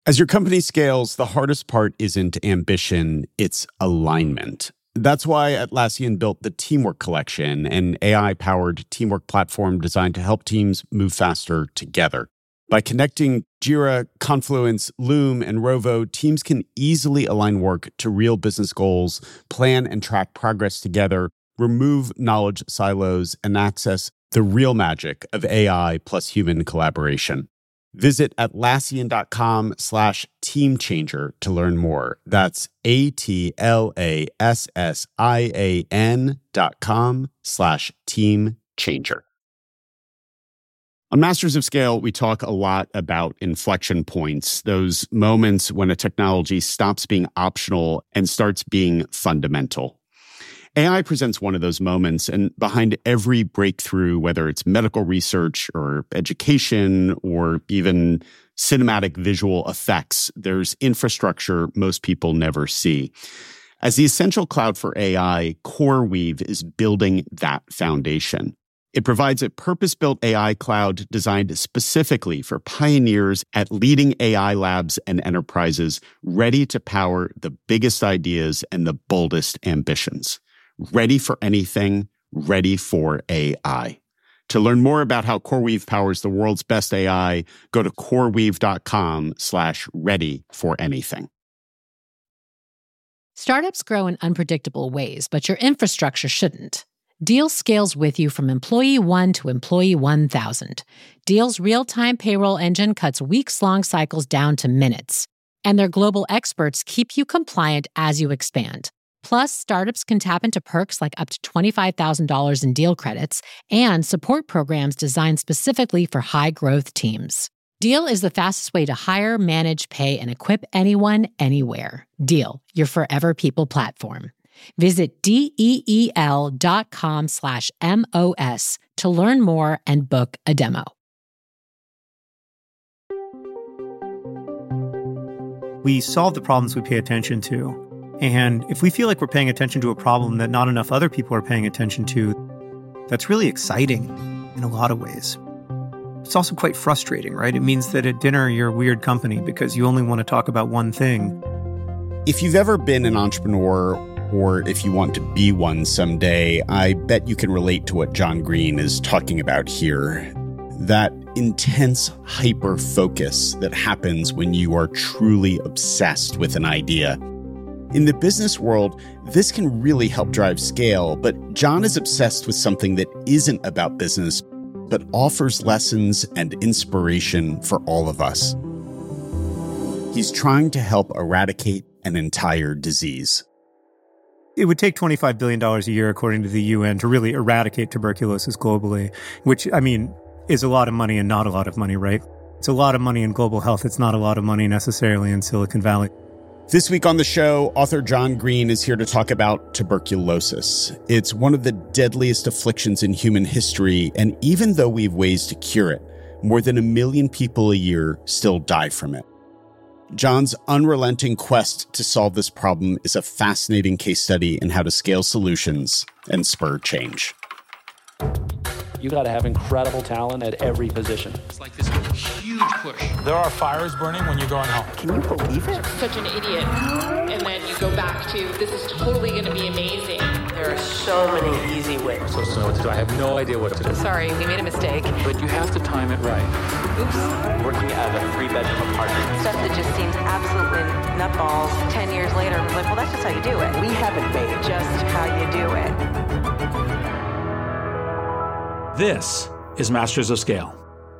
As your company scales, the hardest part isn't ambition, it's alignment. That's why Atlassian built the Teamwork Collection, an AI-powered teamwork platform designed to help teams move faster together. By connecting Jira, Confluence, Loom, and Rovo, teams can easily align work to real business goals, plan and track progress together, remove knowledge silos, and access the real magic of AI plus human collaboration. Visit Atlassian.com/teamchanger to learn more. That's Atlassian.com/teamchanger. On Masters of Scale, we talk a lot about inflection points, those moments when a technology stops being optional and starts being fundamental. AI presents one of those moments, and behind every breakthrough, whether it's medical research or education or even cinematic visual effects, there's infrastructure most people never see. As the essential cloud for AI, CoreWeave is building that foundation. It provides a purpose-built AI cloud designed specifically for pioneers at leading AI labs and enterprises ready to power the biggest ideas and the boldest ambitions. Ready for anything, ready for AI. To learn more about how CoreWeave powers the world's best AI, go to coreweave.com/ready for anything. Startups grow in unpredictable ways, but your infrastructure shouldn't. Deal scales with you from employee 1 to employee 1,000. Deal's real-time payroll engine cuts weeks-long cycles down to minutes. And their global experts keep you compliant as you expand. Plus, startups can tap into perks like up to $25,000 in deal credits and support programs designed specifically for high-growth teams. Deal is the fastest way to hire, manage, pay, and equip anyone, anywhere. Deal, your forever people platform. Visit DEEL.com/MOS to learn more and book a demo. We solve the problems we pay attention to. And if we feel like we're paying attention to a problem that not enough other people are paying attention to, that's really exciting in a lot of ways. It's also quite frustrating, right? It means that at dinner, you're a weird company because you only want to talk about one thing. If you've ever been an entrepreneur, or if you want to be one someday, I bet you can relate to what John Green is talking about here. That intense hyper-focus that happens when you are truly obsessed with an idea. In the business world, this can really help drive scale, but John is obsessed with something that isn't about business, but offers lessons and inspiration for all of us. He's trying to help eradicate an entire disease. It would take $25 billion a year, according to the UN, to really eradicate tuberculosis globally, which, is a lot of money and not a lot of money, right? It's a lot of money in global health. It's not a lot of money necessarily in Silicon Valley. This week on the show, author John Green is here to talk about tuberculosis. It's one of the deadliest afflictions in human history, and even though we have ways to cure it, more than 1 million people a year still die from it. John's unrelenting quest to solve this problem is a fascinating case study in how to scale solutions and spur change. You got to have incredible talent at every position. It's like this huge push. There are fires burning when you're going home. Can you believe it? Such an idiot. And then you go back to, this is totally going to be amazing. There are so many easy ways. So what to do? I have no idea what to do. Sorry, we made a mistake. But you have to time it right. Oops. Working out of a 3-bedroom apartment. Stuff that just seems absolutely nutballs. 10 years later, I was like, well, that's just how you do it. We haven't made Just how you do it. This is Masters of Scale.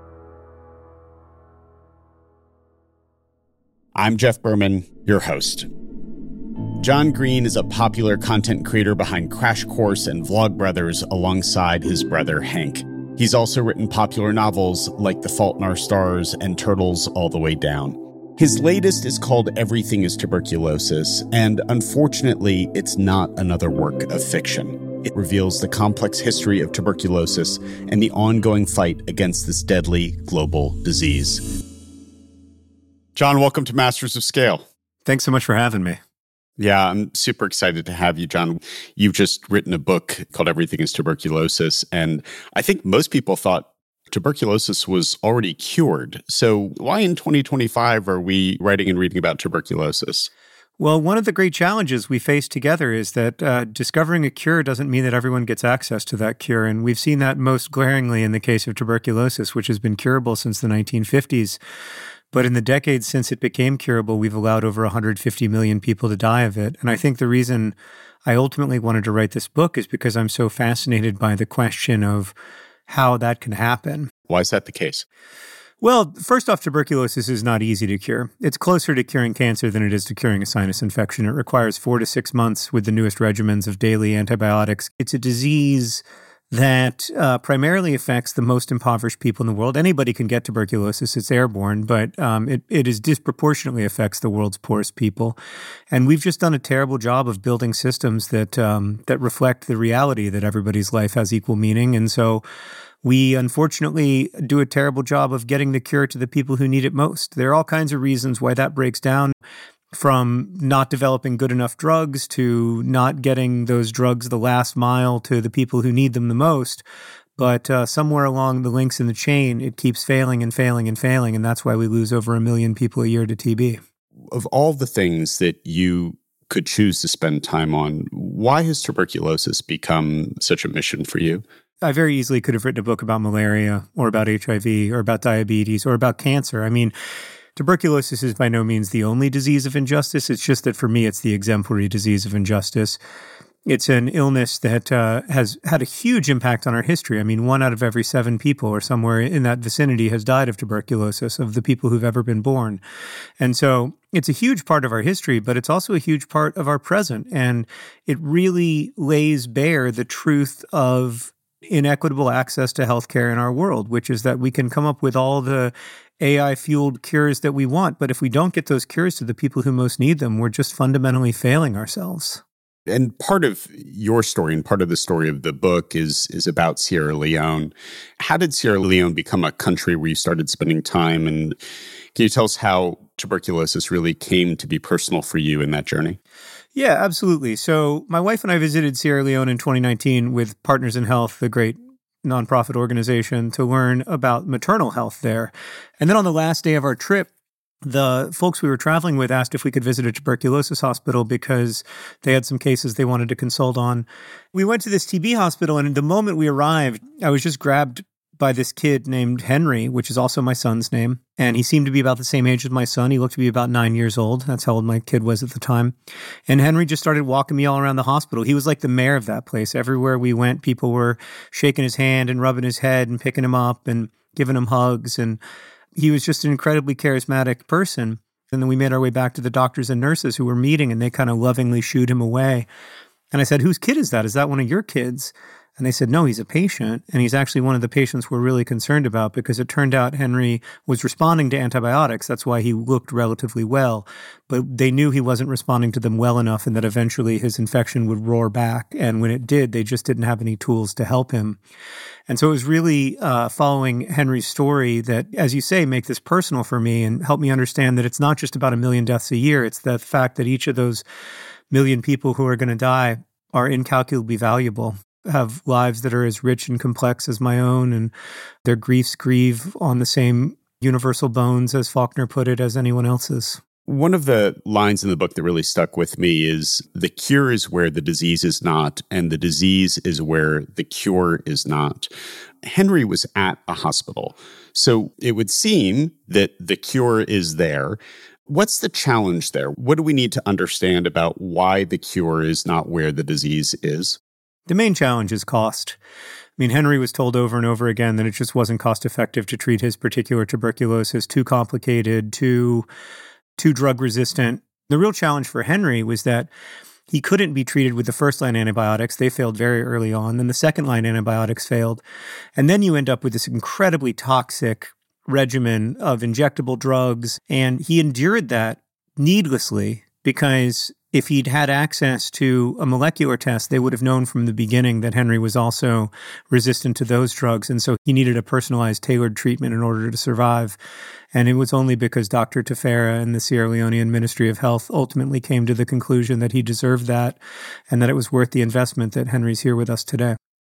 I'm Jeff Berman, your host. John Green is a popular content creator behind Crash Course and Vlogbrothers alongside his brother Hank. He's also written popular novels like The Fault in Our Stars and Turtles All the Way Down. His latest is called Everything is Tuberculosis, and unfortunately, it's not another work of fiction. It reveals the complex history of tuberculosis and the ongoing fight against this deadly global disease. John, welcome to Masters of Scale. Thanks so much for having me. Yeah, I'm super excited to have you, John. You've just written a book called Everything is Tuberculosis, and I think most people thought tuberculosis was already cured. So why in 2025 are we writing and reading about tuberculosis? Well, one of the great challenges we face together is that discovering a cure doesn't mean that everyone gets access to that cure. And we've seen that most glaringly in the case of tuberculosis, which has been curable since the 1950s. But in the decades since it became curable, we've allowed over 150 million people to die of it. And I think the reason I ultimately wanted to write this book is because I'm so fascinated by the question of how that can happen. Why is that the case? Well, first off, tuberculosis is not easy to cure. It's closer to curing cancer than it is to curing a sinus infection. It requires 4 to 6 months with the newest regimens of daily antibiotics. It's a disease that primarily affects the most impoverished people in the world. Anybody can get tuberculosis. It's airborne, but it is disproportionately affects the world's poorest people. And we've just done a terrible job of building systems that reflect the reality that everybody's life has equal meaning. And so we unfortunately do a terrible job of getting the cure to the people who need it most. There are all kinds of reasons why that breaks down, from not developing good enough drugs to not getting those drugs the last mile to the people who need them the most. But somewhere along the links in the chain, it keeps failing and failing and failing. And that's why we lose over 1 million people a year to TB. Of all the things that you could choose to spend time on, why has tuberculosis become such a mission for you? I very easily could have written a book about malaria or about HIV or about diabetes or about cancer. I mean, tuberculosis is by no means the only disease of injustice. It's just that for me, it's the exemplary disease of injustice. It's an illness that has had a huge impact on our history. I mean, 1 out of every 7 people or somewhere in that vicinity has died of tuberculosis, of the people who've ever been born. And so it's a huge part of our history, but it's also a huge part of our present. And it really lays bare the truth of inequitable access to healthcare in our world, which is that we can come up with all the AI-fueled cures that we want, but if we don't get those cures to the people who most need them, we're just fundamentally failing ourselves. And part of your story and part of the story of the book is about Sierra Leone. How did Sierra Leone become a country where you started spending time? And can you tell us how tuberculosis really came to be personal for you in that journey? Yeah, absolutely. So my wife and I visited Sierra Leone in 2019 with Partners in Health, the great nonprofit organization, to learn about maternal health there. And then on the last day of our trip, the folks we were traveling with asked if we could visit a tuberculosis hospital because they had some cases they wanted to consult on. We went to this TB hospital, and the moment we arrived, I was just grabbed by this kid named Henry, which is also my son's name. And he seemed to be about the same age as my son. He looked to be about 9 years old. That's how old my kid was at the time. And Henry just started walking me all around the hospital. He was like the mayor of that place. Everywhere we went, people were shaking his hand and rubbing his head and picking him up and giving him hugs. And he was just an incredibly charismatic person. And then we made our way back to the doctors and nurses who were meeting, and they kind of lovingly shooed him away. And I said, "Whose kid is that? Is that one of your kids?" And they said, "No, he's a patient." And he's actually one of the patients we're really concerned about, because it turned out Henry was responding to antibiotics. That's why he looked relatively well. But they knew he wasn't responding to them well enough, and that eventually his infection would roar back. And when it did, they just didn't have any tools to help him. And so it was really following Henry's story that, as you say, make this personal for me and help me understand that it's not just about 1 million deaths a year. It's the fact that each of those 1 million people who are going to die are incalculably valuable, have lives that are as rich and complex as my own, and their griefs grieve on the same universal bones, as Faulkner put it, as anyone else's. One of the lines in the book that really stuck with me is, "The cure is where the disease is not, and the disease is where the cure is not." Henry was at a hospital, so it would seem that the cure is there. What's the challenge there? What do we need to understand about why the cure is not where the disease is? The main challenge is cost. I mean, Henry was told over and over again that it just wasn't cost effective to treat his particular tuberculosis, too complicated, too drug resistant. The real challenge for Henry was that he couldn't be treated with the first-line antibiotics. They failed very early on. Then the second-line antibiotics failed. And then you end up with this incredibly toxic regimen of injectable drugs. And he endured that needlessly, because if he'd had access to a molecular test, they would have known from the beginning that Henry was also resistant to those drugs. And so he needed a personalized, tailored treatment in order to survive. And it was only because Dr. Tefera and the Sierra Leonean Ministry of Health ultimately came to the conclusion that he deserved that and that it was worth the investment that Henry's here with us today.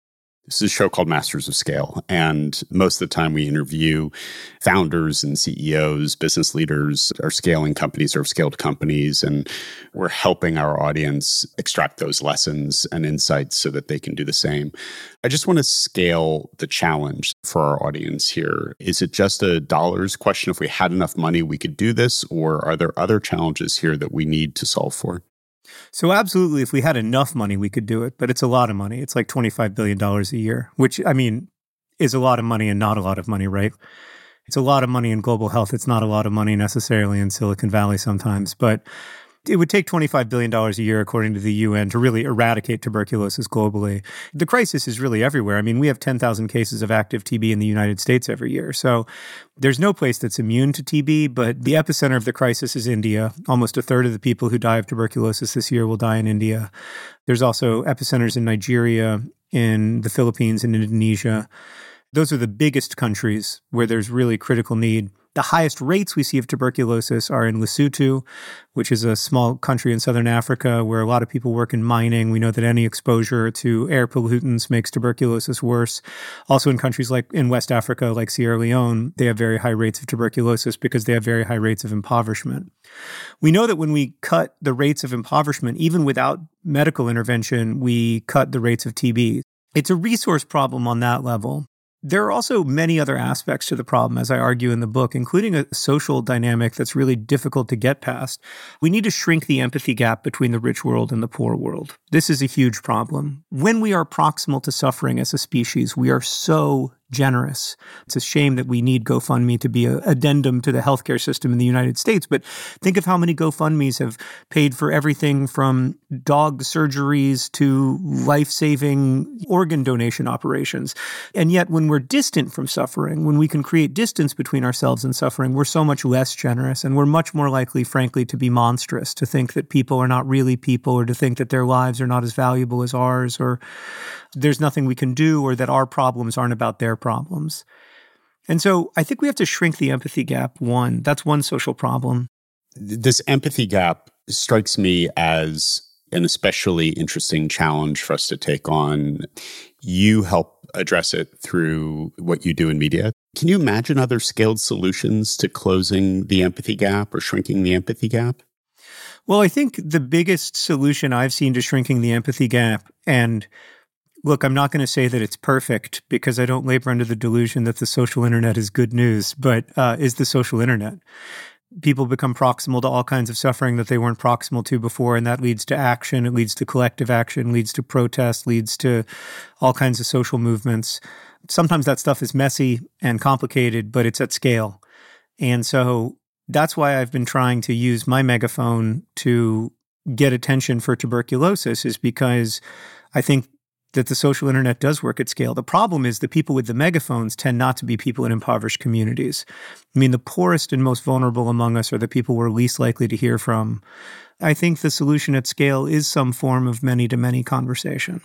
This is a show called Masters of Scale. And most of the time we interview founders and CEOs, business leaders, or scaling companies or have scaled companies. And we're helping our audience extract those lessons and insights so that they can do the same. I just want to scale the challenge for our audience here. Is it just a dollars question? If we had enough money, we could do this? Or are there other challenges here that we need to solve for? So absolutely, if we had enough money, we could do it. But it's a lot of money. It's like $25 billion a year, which, I mean, is a lot of money and not a lot of money, right? It's a lot of money in global health. It's not a lot of money necessarily in Silicon Valley sometimes. But it would take $25 billion a year, according to the UN, to really eradicate tuberculosis globally. The crisis is really everywhere. I mean, we have 10,000 cases of active TB in the United States every year. So there's no place that's immune to TB, but the epicenter of the crisis is India. Almost a third of the people who die of tuberculosis this year will die in India. There's also epicenters in Nigeria, in the Philippines, and Indonesia. Those are the biggest countries where there's really critical need. The highest rates we see of tuberculosis are in Lesotho, which is a small country in southern Africa where a lot of people work in mining. We know that any exposure to air pollutants makes tuberculosis worse. Also in countries like in West Africa, like Sierra Leone, they have very high rates of tuberculosis because they have very high rates of impoverishment. We know that when we cut the rates of impoverishment, even without medical intervention, we cut the rates of TB. It's a resource problem on that level. There are also many other aspects to the problem, as I argue in the book, including a social dynamic that's really difficult to get past. We need to shrink the empathy gap between the rich world and the poor world. This is a huge problem. When we are proximal to suffering as a species, we are so generous. It's a shame that we need GoFundMe to be an addendum to the healthcare system in the United States, but think of how many GoFundMes have paid for everything from dog surgeries to life-saving organ donation operations. And yet, when we're distant from suffering, when we can create distance between ourselves and suffering, we're so much less generous, and we're much more likely, frankly, to be monstrous, to think that people are not really people, or to think that their lives are not as valuable as ours, or there's nothing we can do, or that our problems aren't about their problems. And so I think we have to shrink the empathy gap. That's one social problem. This empathy gap strikes me as an especially interesting challenge for us to take on. You help address it through what you do in media. Can you imagine other scaled solutions to closing the empathy gap or shrinking the empathy gap? Well, I think the biggest solution I've seen to shrinking the empathy gap, and look, I'm not going to say that it's perfect because I don't labor under the delusion that the social internet is good news, but is the social internet. People become proximal to all kinds of suffering that they weren't proximal to before, and that leads to action. It leads to collective action, leads to protest, leads to all kinds of social movements. Sometimes that stuff is messy and complicated, but it's at scale. And so that's why I've been trying to use my megaphone to get attention for tuberculosis, is because I think that the social internet does work at scale. The problem is the people with the megaphones tend not to be people in impoverished communities. I mean, the poorest and most vulnerable among us are the people we're least likely to hear from. I think the solution at scale is some form of many-to-many conversation.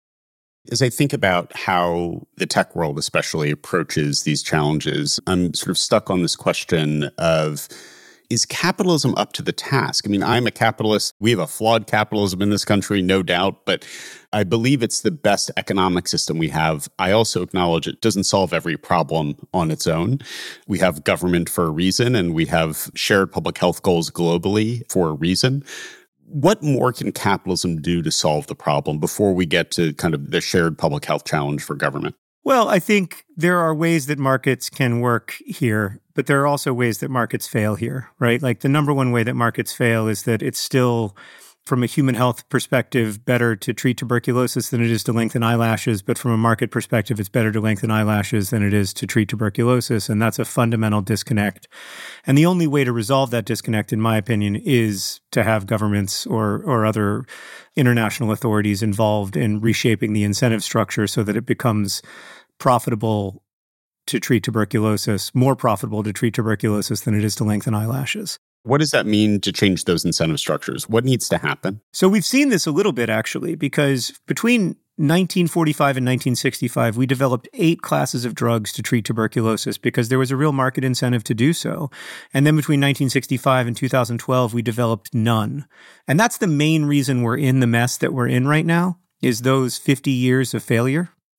As I think about how the tech world especially approaches these challenges, I'm sort of stuck on this question of, is capitalism up to the task? I mean, I'm a capitalist. We have a flawed capitalism in this country, no doubt, but I believe it's the best economic system we have. I also acknowledge it doesn't solve every problem on its own. We have government for a reason, and we have shared public health goals globally for a reason. What more can capitalism do to solve the problem before we get to kind of the shared public health challenge for government? Well, I think there are ways that markets can work here, but there are also ways that markets fail here, right? Like the number one way that markets fail is that it's still, from a human health perspective, better to treat tuberculosis than it is to lengthen eyelashes. But from a market perspective, it's better to lengthen eyelashes than it is to treat tuberculosis. And that's a fundamental disconnect. And the only way to resolve that disconnect, in my opinion, is to have governments or other international authorities involved in reshaping the incentive structure so that it becomes profitable to treat tuberculosis, more profitable to treat tuberculosis than it is to lengthen eyelashes. What does that mean to change those incentive structures? What needs to happen? So we've seen this a little bit, actually, because between 1945 and 1965, we developed 8 classes of drugs to treat tuberculosis because there was a real market incentive to do so. And then between 1965 and 2012, we developed none. And that's the main reason we're in the mess that we're in right now, is those 50 years of failure.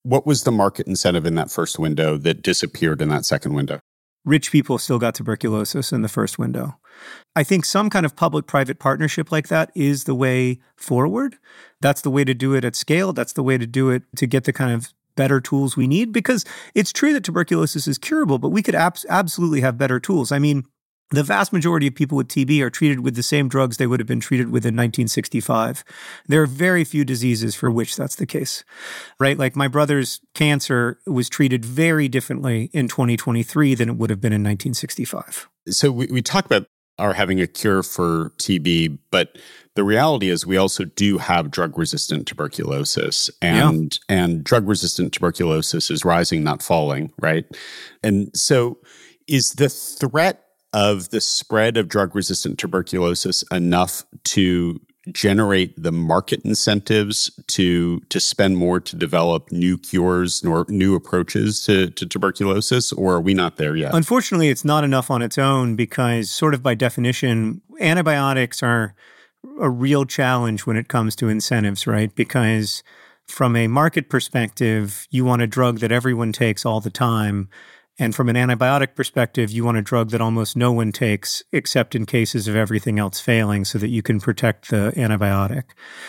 What was the market incentive in that first window that disappeared in that second window? Rich people still got tuberculosis in the first window. I think some kind of public-private partnership like that is the way forward. That's the way to do it at scale. That's the way to do it to get the kind of better tools we need, because it's true that tuberculosis is curable, but we could absolutely have better tools. I mean, the vast majority of people with TB are treated with the same drugs they would have been treated with in 1965. There are very few diseases for which that's the case, right? Like my brother's cancer was treated very differently in 2023 than it would have been in 1965. So we talk about our having a cure for TB, but the reality is we also do have drug-resistant tuberculosis, and drug-resistant tuberculosis is rising, not falling, right? And so is the threat of the spread of drug-resistant tuberculosis enough to generate the market incentives to spend more to develop new cures or new approaches to tuberculosis, or are we not there yet? Unfortunately, it's not enough on its own because, sort of by definition, antibiotics are a real challenge when it comes to incentives, right? Because from a market perspective, you want a drug that everyone takes all the time. And from an antibiotic perspective, you want a drug that almost no one takes except in cases of everything else failing so that you can protect the antibiotic.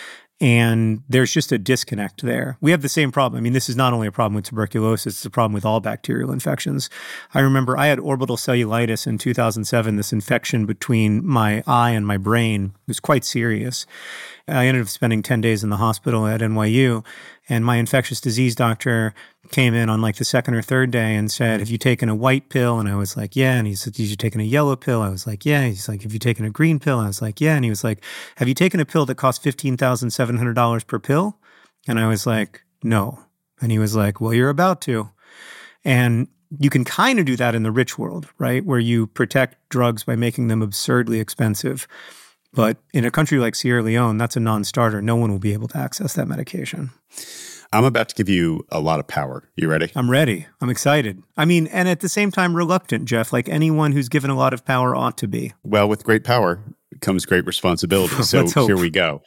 And there's just a disconnect there. We have the same problem. I mean, this is not only a problem with tuberculosis, it's a problem with all bacterial infections. I remember I had orbital cellulitis in 2007, this infection between my eye and my brain. It was quite serious. I ended up spending 10 days in the hospital at NYU, and my infectious disease doctor came in on like the second or third day and said, "Have you taken a white pill?" And I was like, "Yeah." And he said, "Have you taken a yellow pill?" I was like, "Yeah." He's like, "Have you taken a green pill?" I was like, "Yeah." And he was like, "Have you taken a pill that costs $15,700 per pill?" And I was like, "No." And he was like, "Well, you're about to." And you can kind of do that in the rich world, right? Where you protect drugs by making them absurdly expensive. But in a country like Sierra Leone, that's a non-starter. No one will be able to access that medication. I'm about to give you a lot of power. You ready? I'm ready. I'm excited. I mean, and at the same time, reluctant, Jeff, like anyone who's given a lot of power ought to be. Well, with great power comes great responsibility. So here we go.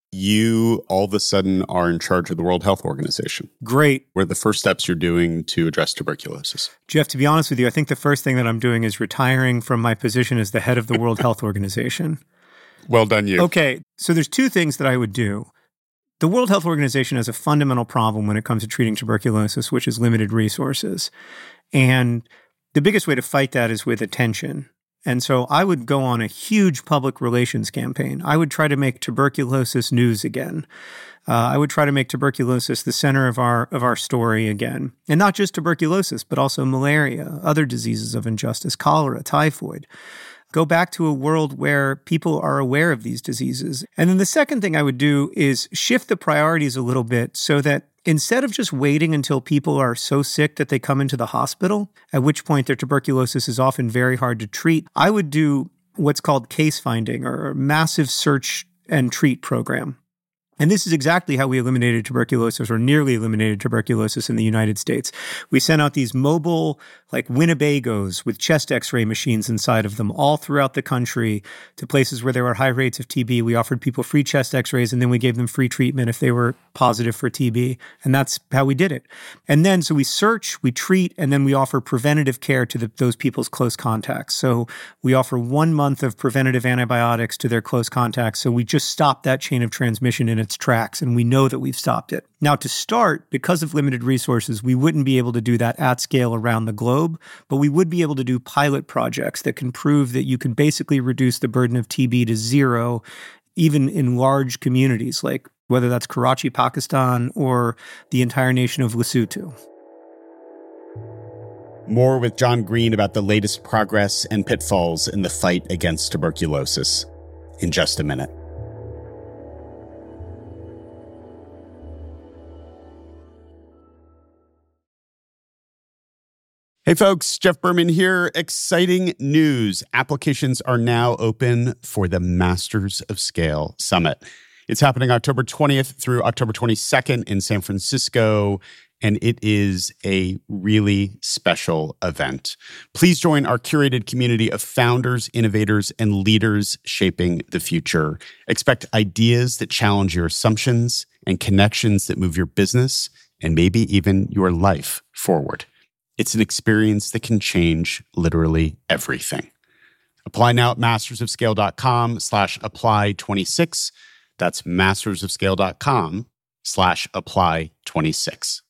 You all of a sudden are in charge of the World Health Organization. Great. What are the first steps you're doing to address tuberculosis? Jeff, to be honest with you, I think the first thing that I'm doing is retiring from my position as the head of the World Health Organization. Well done, you. Okay, so there's two things that I would do. The World Health Organization has a fundamental problem when it comes to treating tuberculosis, which is limited resources. And the biggest way to fight that is with attention. And so I would go on a huge public relations campaign. I would try to make tuberculosis news again. I would try to make tuberculosis the center of our story again. And not just tuberculosis, but also malaria, other diseases of injustice, cholera, typhoid. Go back to a world where people are aware of these diseases. And then the second thing I would do is shift the priorities a little bit so that instead of just waiting until people are so sick that they come into the hospital, at which point their tuberculosis is often very hard to treat, I would do what's called case finding or a massive search and treat program. And this is exactly how we eliminated tuberculosis, or nearly eliminated tuberculosis in the United States. We sent out these mobile, like Winnebagos with chest x-ray machines inside of them all throughout the country to places where there were high rates of TB. We offered people free chest x-rays, and then we gave them free treatment if they were positive for TB. And that's how we did it. And then, so we search, we treat, and then we offer preventative care to those people's close contacts. So we offer 1 month of preventative antibiotics to their close contacts. So we just stop that chain of transmission in its tracks, and we know that we've stopped it. Now, to start, because of limited resources, we wouldn't be able to do that at scale around the globe, but we would be able to do pilot projects that can prove that you can basically reduce the burden of TB to zero, even in large communities, like whether that's Karachi, Pakistan, or the entire nation of Lesotho. More with John Green about the latest progress and pitfalls in the fight against tuberculosis in just a minute. Hey folks, Jeff Berman here. Exciting news. Applications are now open for the Masters of Scale Summit. It's happening October 20th through October 22nd in San Francisco, and it is a really special event. Please join our curated community of founders, innovators, and leaders shaping the future. Expect ideas that challenge your assumptions and connections that move your business and maybe even your life forward. It's an experience that can change literally everything. Apply now at mastersofscale.com/apply26. That's mastersofscale.com/apply26.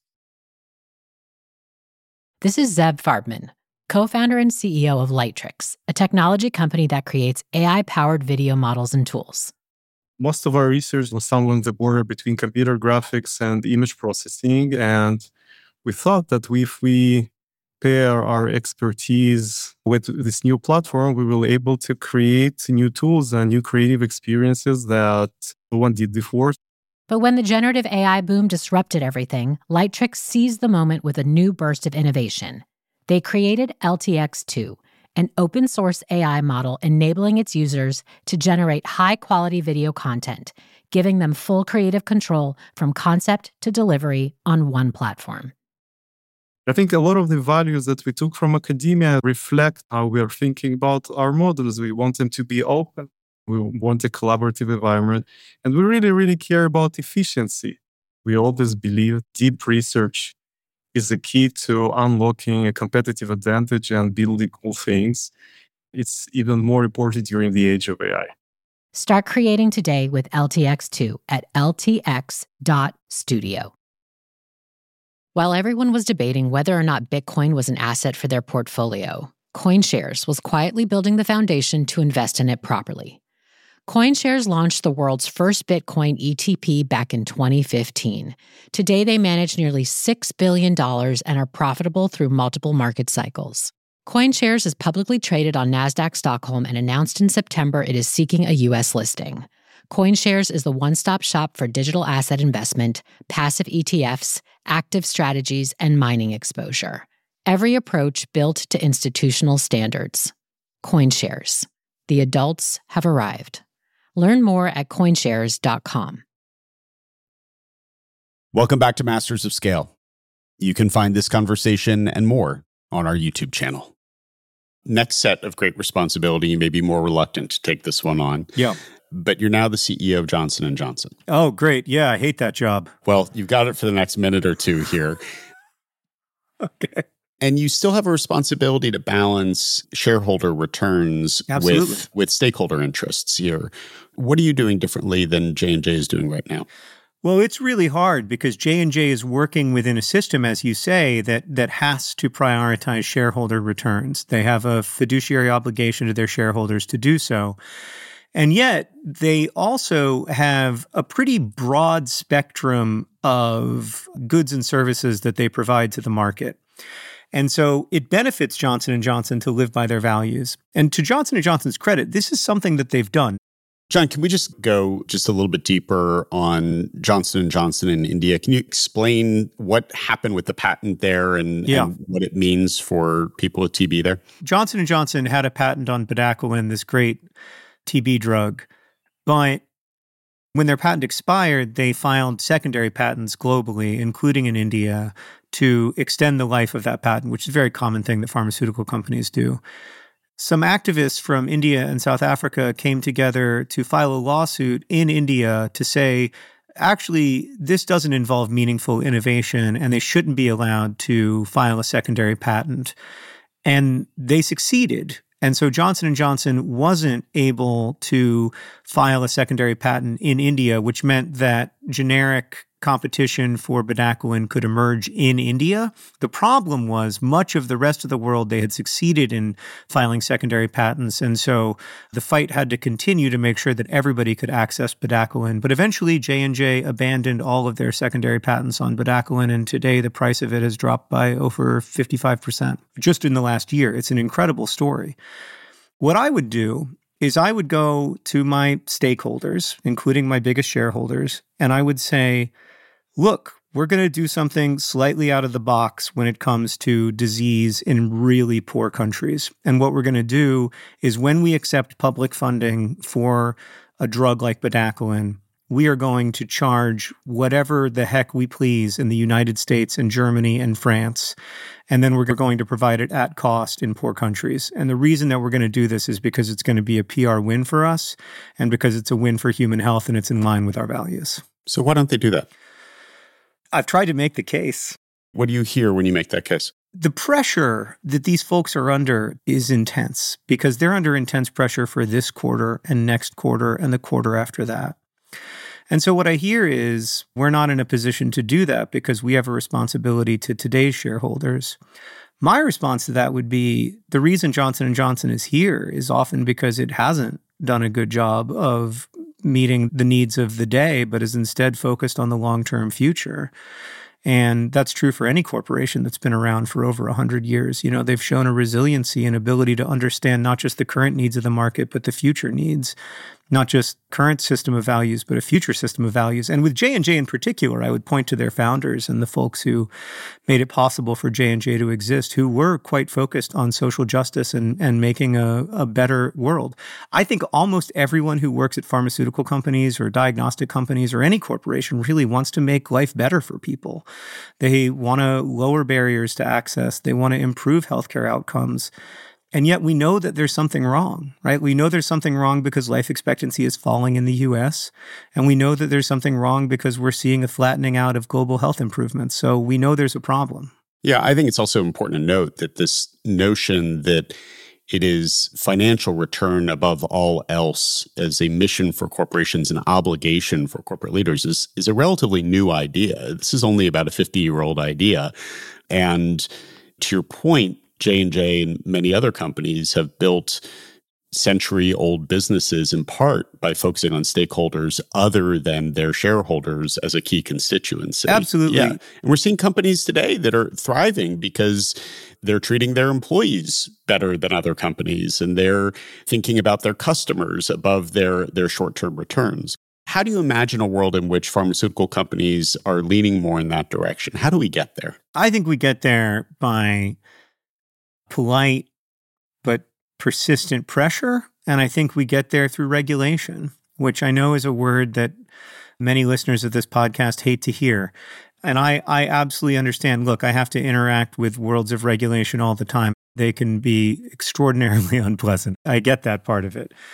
This is Zeb Farbman, co-founder and CEO of Lightricks, a technology company that creates AI-powered video models and tools. Most of our research was along the border between computer graphics and image processing. And we thought that if we pair our expertise with this new platform, we will be able to create new tools and new creative experiences that no one did before. But when the generative AI boom disrupted everything, Lightricks seized the moment with a new burst of innovation. They created LTX2, an open-source AI model enabling its users to generate high-quality video content, giving them full creative control from concept to delivery on one platform. I think a lot of the values that we took from academia reflect how we are thinking about our models. We want them to be open. We want a collaborative environment. And we really, really care about efficiency. We always believe deep research is the key to unlocking a competitive advantage and building cool things. It's even more important during the age of AI. Start creating today with LTX2 at ltx.studio. While everyone was debating whether or not Bitcoin was an asset for their portfolio, CoinShares was quietly building the foundation to invest in it properly. CoinShares launched the world's first Bitcoin ETP back in 2015. Today, they manage nearly $6 billion and are profitable through multiple market cycles. CoinShares is publicly traded on NASDAQ Stockholm and announced in September it is seeking a U.S. listing. CoinShares is the one-stop shop for digital asset investment, passive ETFs, active strategies, and mining exposure. Every approach built to institutional standards. CoinShares. The adults have arrived. Learn more at coinshares.com. Welcome back to Masters of Scale. You can find this conversation and more on our YouTube channel. Next set of great responsibility, you may be more reluctant to take this one on. Yeah. But you're now the CEO of Johnson & Johnson. Oh, great. Yeah, I hate that job. Well, you've got it for the next minute or two here. Okay. And you still have a responsibility to balance shareholder returns with stakeholder interests here. What are you doing differently than J&J is doing right now? Well, it's really hard because J&J is working within a system, as you say, that has to prioritize shareholder returns. They have a fiduciary obligation to their shareholders to do so. And yet, they also have a pretty broad spectrum of goods and services that they provide to the market. And so it benefits Johnson & Johnson to live by their values. And to Johnson & Johnson's credit, this is something that they've done. John, can we just go just a little bit deeper on Johnson & Johnson in India? Can you explain what happened with the patent there and what it means for people with TB there? Johnson & Johnson had a patent on bedaquiline, this great TB drug. But when their patent expired, they filed secondary patents globally, including in India, to extend the life of that patent, which is a very common thing that pharmaceutical companies do. Some activists from India and South Africa came together to file a lawsuit in India to say, actually, this doesn't involve meaningful innovation and they shouldn't be allowed to file a secondary patent. And they succeeded. And so Johnson & Johnson wasn't able to file a secondary patent in India, which meant that generic competition for bedaquiline could emerge in India. The problem was much of the rest of the world, they had succeeded in filing secondary patents. And so the fight had to continue to make sure that everybody could access bedaquiline. But eventually J&J abandoned all of their secondary patents on bedaquiline. And today the price of it has dropped by over 55% just in the last year. It's an incredible story. What I would do is I would go to my stakeholders, including my biggest shareholders, and I would say, look, we're going to do something slightly out of the box when it comes to disease in really poor countries. And what we're going to do is when we accept public funding for a drug like bedaquiline, we are going to charge whatever the heck we please in the United States and Germany and France. And then we're going to provide it at cost in poor countries. And the reason that we're going to do this is because it's going to be a PR win for us and because it's a win for human health and it's in line with our values. So why don't they do that? I've tried to make the case. What do you hear when you make that case? The pressure that these folks are under is intense because they're under intense pressure for this quarter and next quarter and the quarter after that. And so what I hear is we're not in a position to do that because we have a responsibility to today's shareholders. My response to that would be the reason Johnson & Johnson is here is often because it hasn't done a good job of meeting the needs of the day, but is instead focused on the long-term future. And that's true for any corporation that's been around for over 100 years. You know, they've shown a resiliency and ability to understand not just the current needs of the market, but the future needs, not just current system of values, but a future system of values. And with J&J in particular, I would point to their founders and the folks who made it possible for J&J to exist, who were quite focused on social justice and making a better world. I think almost everyone who works at pharmaceutical companies or diagnostic companies or any corporation really wants to make life better for people. They want to lower barriers to access. They want to improve healthcare outcomes. And yet we know that there's something wrong, right? We know there's something wrong because life expectancy is falling in the US. And we know that there's something wrong because we're seeing a flattening out of global health improvements. So we know there's a problem. Yeah, I think it's also important to note that this notion that it is financial return above all else as a mission for corporations, an obligation for corporate leaders is a relatively new idea. This is only about a 50-year-old idea. And to your point, J&J and many other companies have built century-old businesses in part by focusing on stakeholders other than their shareholders as a key constituency. Absolutely. Yeah. And we're seeing companies today that are thriving because they're treating their employees better than other companies, and they're thinking about their customers above their short-term returns. How do you imagine a world in which pharmaceutical companies are leaning more in that direction? How do we get there? I think we get there by polite but persistent pressure. And I think we get there through regulation, which I know is a word that many listeners of this podcast hate to hear. And I absolutely understand. Look, I have to interact with worlds of regulation all the time. They can be extraordinarily unpleasant. I get that part of it.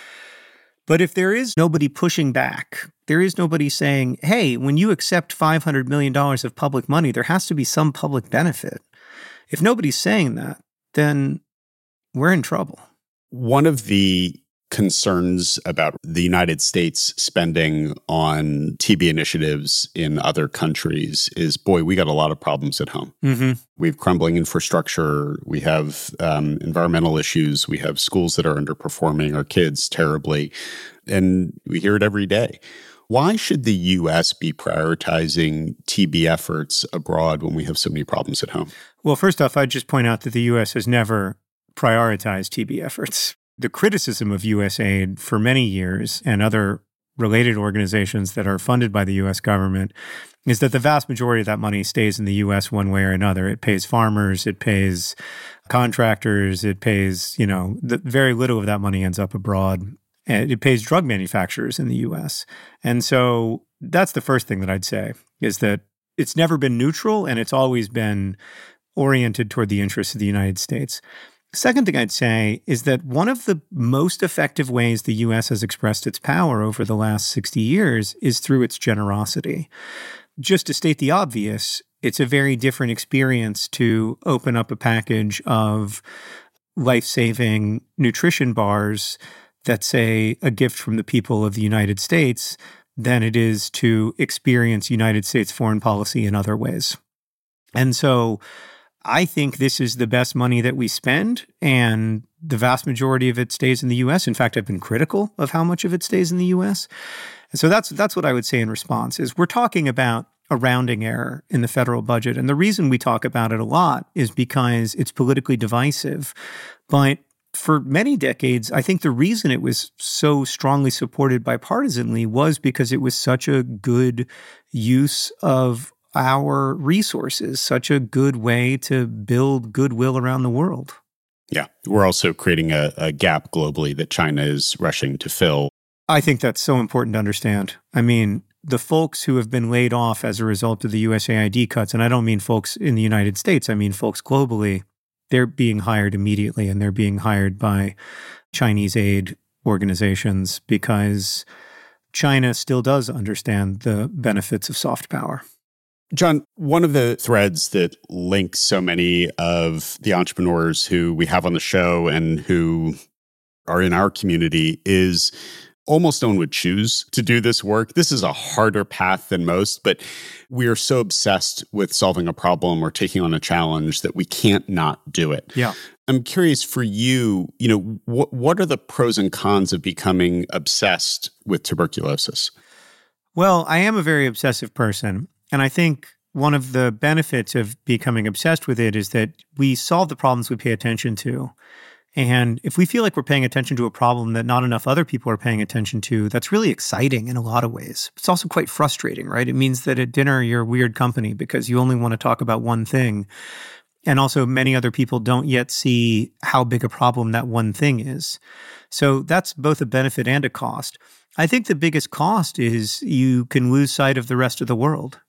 But if there is nobody pushing back, there is nobody saying, hey, when you accept $500 million of public money, there has to be some public benefit. If nobody's saying that, then we're in trouble. One of the concerns about the United States spending on TB initiatives in other countries is, boy, we got a lot of problems at home. Mm-hmm. We have crumbling infrastructure. We have environmental issues. We have schools that are underperforming our kids terribly. And we hear it every day. Why should the U.S. be prioritizing TB efforts abroad when we have so many problems at home? Well, first off, I'd just point out that the U.S. has never prioritized TB efforts. The criticism of USAID for many years and other related organizations that are funded by the U.S. government is that the vast majority of that money stays in the U.S. one way or another. It pays farmers, it pays contractors, it pays, very little of that money ends up abroad. And it pays drug manufacturers in the U.S. And so that's the first thing that I'd say, is that it's never been neutral and it's always been oriented toward the interests of the United States. Second thing I'd say is that one of the most effective ways the U.S. has expressed its power over the last 60 years is through its generosity. Just to state the obvious, it's a very different experience to open up a package of life-saving nutrition bars that's a gift from the people of the United States than it is to experience United States foreign policy in other ways. And so I think this is the best money that we spend, and the vast majority of it stays in the U.S. In fact, I've been critical of how much of it stays in the U.S. And so that's what I would say in response, is we're talking about a rounding error in the federal budget. And the reason we talk about it a lot is because it's politically divisive. But for many decades, I think the reason it was so strongly supported bipartisanly was because it was such a good use of our resources, such a good way to build goodwill around the world. Yeah. We're also creating a gap globally that China is rushing to fill. I think that's so important to understand. I mean, the folks who have been laid off as a result of the USAID cuts, and I don't mean folks in the United States, I mean folks globally, they're being hired immediately, and they're being hired by Chinese aid organizations because China still does understand the benefits of soft power. John, one of the threads that links so many of the entrepreneurs who we have on the show and who are in our community is almost no one would choose to do this work. This is a harder path than most, but we are so obsessed with solving a problem or taking on a challenge that we can't not do it. Yeah. I'm curious for you, what are the pros and cons of becoming obsessed with tuberculosis? Well, I am a very obsessive person. And I think one of the benefits of becoming obsessed with it is that we solve the problems we pay attention to. And if we feel like we're paying attention to a problem that not enough other people are paying attention to, that's really exciting in a lot of ways. It's also quite frustrating, right? It means that at dinner, you're weird company because you only want to talk about one thing. And also, many other people don't yet see how big a problem that one thing is. So that's both a benefit and a cost. I think the biggest cost is you can lose sight of the rest of the world,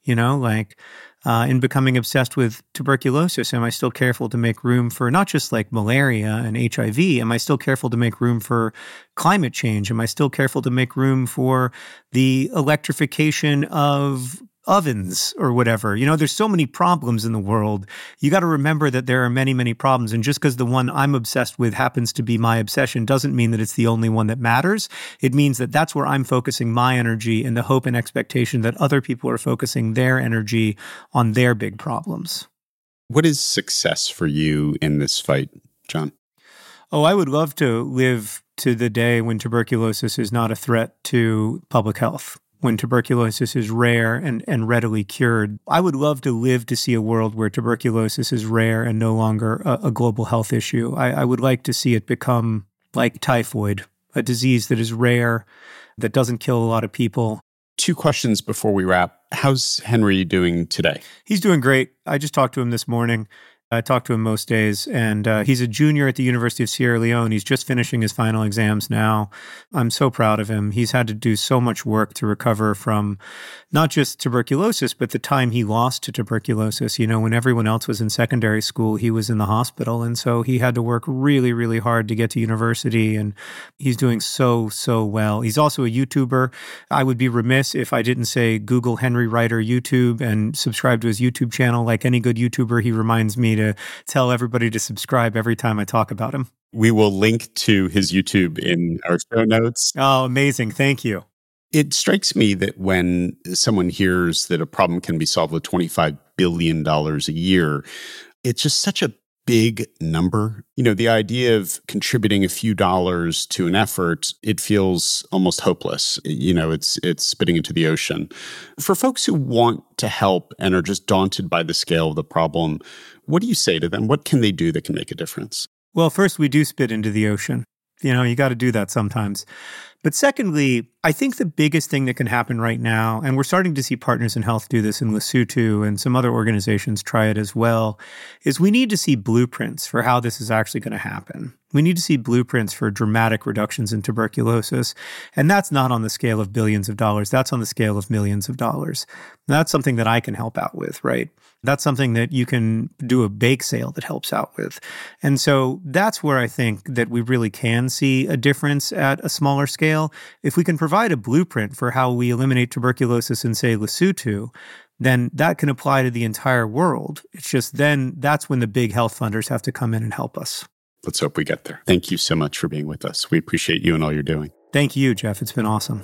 in becoming obsessed with tuberculosis. Am I still careful to make room for not just like malaria and HIV? Am I still careful to make room for climate change? Am I still careful to make room for the electrification of ovens or whatever? There's so many problems in the world. You got to remember that there are many, many problems. And just because the one I'm obsessed with happens to be my obsession doesn't mean that it's the only one that matters. It means that that's where I'm focusing my energy in the hope and expectation that other people are focusing their energy on their big problems. What is success for you in this fight, John? Oh, I would love to live to the day when tuberculosis is not a threat to public health, when tuberculosis is rare and readily cured. I would love to live to see a world where tuberculosis is rare and no longer a global health issue. I would like to see it become like typhoid, a disease that is rare, that doesn't kill a lot of people. 2 questions before we wrap. How's Henry doing today? He's doing great. I just talked to him this morning. I talk to him most days, and he's a junior at the University of Sierra Leone. He's just finishing his final exams now. I'm so proud of him. He's had to do so much work to recover from not just tuberculosis, but the time he lost to tuberculosis. When everyone else was in secondary school, he was in the hospital, and so he had to work really, really hard to get to university, and he's doing so well. He's also a YouTuber. I would be remiss if I didn't say Google Henry Ryder YouTube and subscribe to his YouTube channel. Like any good YouTuber, he reminds me to tell everybody to subscribe every time I talk about him. We will link to his YouTube in our show notes. Oh, amazing. Thank you. It strikes me that when someone hears that a problem can be solved with $25 billion a year, it's just such a big number. The idea of contributing a few dollars to an effort, it feels almost hopeless. It's spitting into the ocean. For folks who want to help and are just daunted by the scale of the problem, what do you say to them? What can they do that can make a difference? Well, first, we do spit into the ocean. You got to do that sometimes. But secondly, I think the biggest thing that can happen right now, and we're starting to see Partners in Health do this in Lesotho and some other organizations try it as well, is we need to see blueprints for how this is actually going to happen. We need to see blueprints for dramatic reductions in tuberculosis. And that's not on the scale of billions of dollars. That's on the scale of millions of dollars. And that's something that I can help out with, right? That's something that you can do a bake sale that helps out with. And so that's where I think that we really can see a difference at a smaller scale. If we can provide a blueprint for how we eliminate tuberculosis in, say, Lesotho, then that can apply to the entire world. It's just then that's when the big health funders have to come in and help us. Let's hope we get there. Thank you so much for being with us. We appreciate you and all you're doing. Thank you, Jeff. It's been awesome.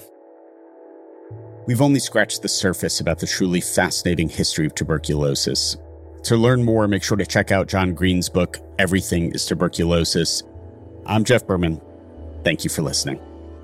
We've only scratched the surface about the truly fascinating history of tuberculosis. To learn more, make sure to check out John Green's book, Everything is Tuberculosis. I'm Jeff Berman. Thank you for listening.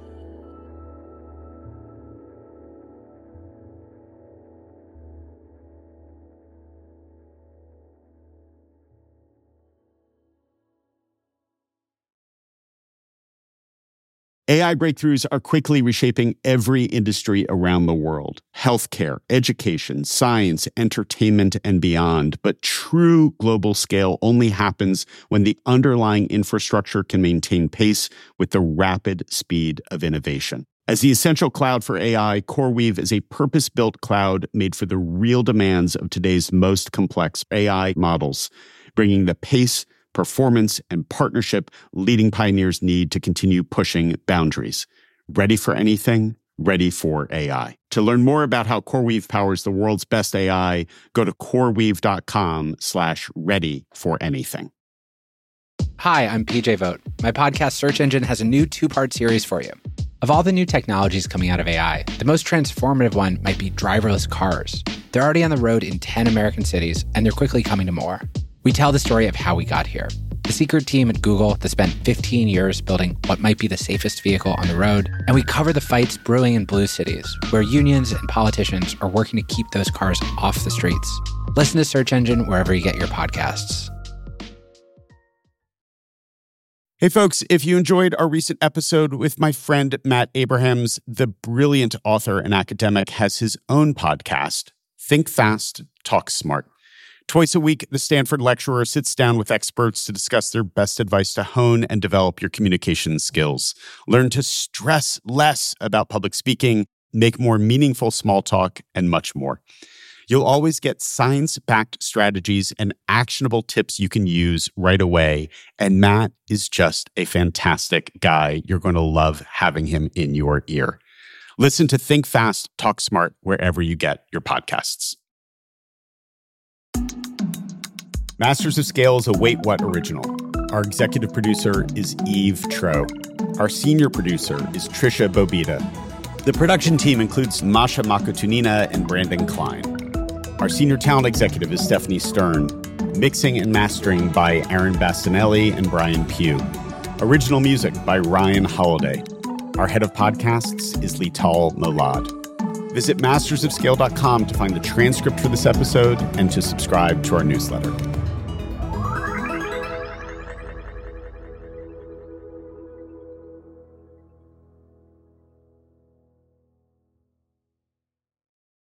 AI breakthroughs are quickly reshaping every industry around the world. Healthcare, education, science, entertainment, and beyond. But true global scale only happens when the underlying infrastructure can maintain pace with the rapid speed of innovation. As the essential cloud for AI, CoreWeave is a purpose-built cloud made for the real demands of today's most complex AI models, bringing the pace, performance, and partnership leading pioneers need to continue pushing boundaries. Ready for anything? Ready for AI. To learn more about how CoreWeave powers the world's best AI, go to coreweave.com/ready for anything. Hi, I'm PJ Vogt. My podcast Search Engine has a new 2-part series for you. Of all the new technologies coming out of AI, the most transformative one might be driverless cars. They're already on the road in 10 American cities, and they're quickly coming to more. We tell the story of how we got here. The secret team at Google that spent 15 years building what might be the safest vehicle on the road, and we cover the fights brewing in blue cities, where unions and politicians are working to keep those cars off the streets. Listen to Search Engine wherever you get your podcasts. Hey folks, if you enjoyed our recent episode with my friend Matt Abrahams, the brilliant author and academic has his own podcast, Think Fast, Talk Smart. Twice a week, the Stanford lecturer sits down with experts to discuss their best advice to hone and develop your communication skills. Learn to stress less about public speaking, make more meaningful small talk, and much more. You'll always get science-backed strategies and actionable tips you can use right away. And Matt is just a fantastic guy. You're going to love having him in your ear. Listen to Think Fast, Talk Smart wherever you get your podcasts. Masters of Scale is a Wait What original. Our executive producer is Eve Tro. Our senior producer is Trisha Bobita. The production team includes Masha Makotunina and Brandon Klein. Our senior talent executive is Stephanie Stern. Mixing and mastering by Aaron Bastinelli and Brian Pugh. Original music by Ryan Holiday. Our head of podcasts is Lital Molad. Visit mastersofscale.com to find the transcript for this episode and to subscribe to our newsletter.